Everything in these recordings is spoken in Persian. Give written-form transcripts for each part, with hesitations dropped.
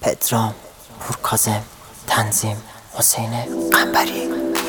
پدرام، پورکاظم، تنظیم حسین قنبری.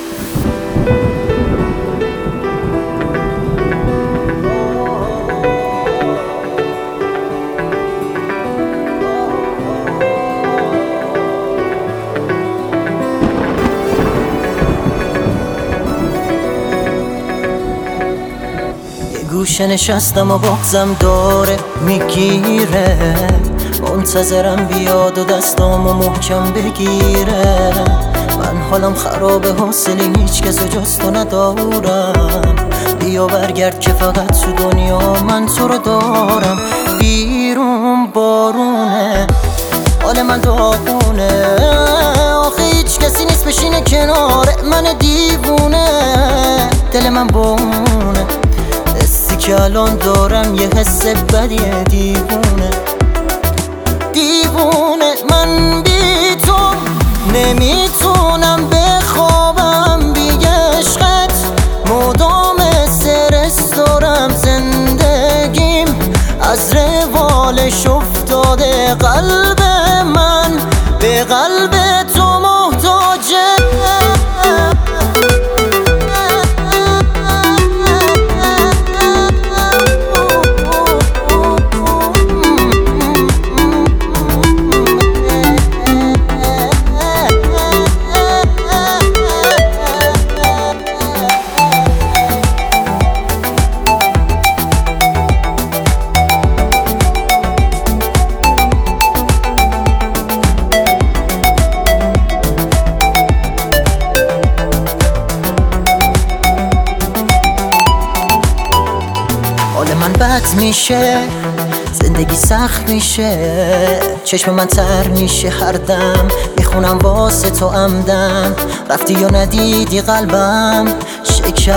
گوشه نشستم و بغضم داره میگیره، منتظرم بیاد و دستامو محکم بگیره. من حالم خرابه، حوصله هیچ کس جز تو ندارم. بیا برگرد که فقط تو دنیا من تو رو دارم. بیرون بارونه، حال من داغونه، آخه هیچ کسی نیست بشینه کنار من دیوونه. دل من بونه، حسی که الان دارم یه حس بدیه. دیوونه دیوونه، من بی تو نمیتونم بخوابم. بی عشقت مدام استرس دارم. زندگیم از روالش افتاده، قلب من به قلب تو محتاجه. حال من بد میشه، زندگی سخت میشه، چشم من تر میشه هر دم. میخونم واسه تو عمدم، رفتی یا ندیدی قلبم شکست.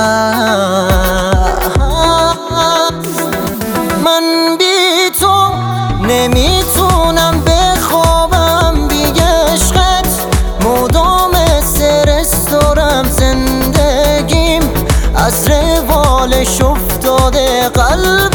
من بی تو نمیتونم بخوابم. بی عشقت مدام استرس دارم. زندگیم از روالش افتاده، قلب